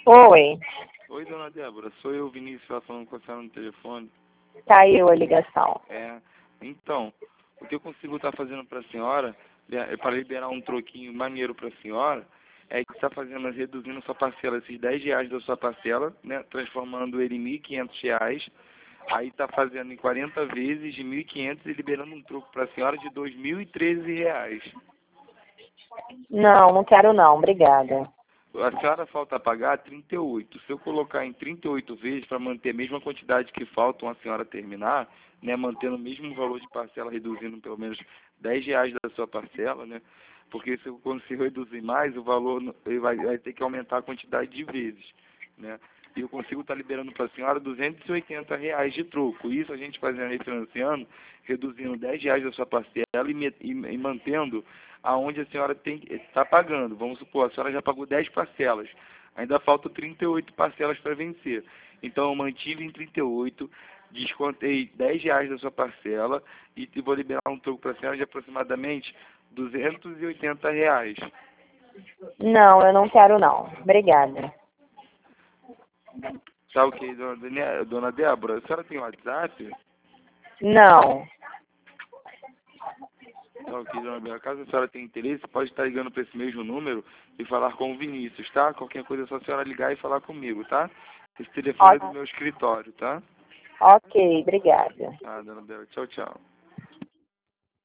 Oi, Oi, dona Débora, sou eu, Vinícius, lá falando com a senhora no telefone. caiu a ligação. Então, o que eu consigo estar fazendo para a senhora, para liberar um troquinho maneiro para a senhora, é que está fazendo, reduzindo sua parcela, esses R$ 10 da sua parcela, né, transformando ele em R$ 1.500, aí está fazendo em 40 vezes de 1.500 e liberando um troco para a senhora de R$ 2.013. Não, não quero não, obrigada. A senhora falta pagar 38. Se eu colocar em 38 vezes para manter a mesma quantidade que faltam a senhora terminar, né, mantendo o mesmo valor de parcela, reduzindo pelo menos R$ 10 da sua parcela, né? Porque se eu consigo reduzir mais, o valor ele vai ter que aumentar a quantidade de vezes, né? E eu consigo estar liberando para a senhora R$ 280 de troco. Isso a gente fazendo refinanciando, reduzindo R$ 10 da sua parcela e mantendo aonde a senhora está pagando. Vamos supor, a senhora já pagou 10 parcelas. Ainda faltam 38 parcelas para vencer. Então eu mantive em 38, descontei R$ 10 da sua parcela e vou liberar um troco para a senhora de aproximadamente R$ 280. Não, eu não quero não, obrigada. Tá ok, dona Débora? A senhora tem WhatsApp? Não, Tá ok, dona Débora. Caso a senhora tenha interesse, pode estar ligando para esse mesmo número e falar com o Vinícius, tá? Qualquer coisa é só a senhora ligar e falar comigo, tá? Esse telefone é do meu escritório, tá? ok, obrigada. Ah, dona Débora. Tchau, tchau.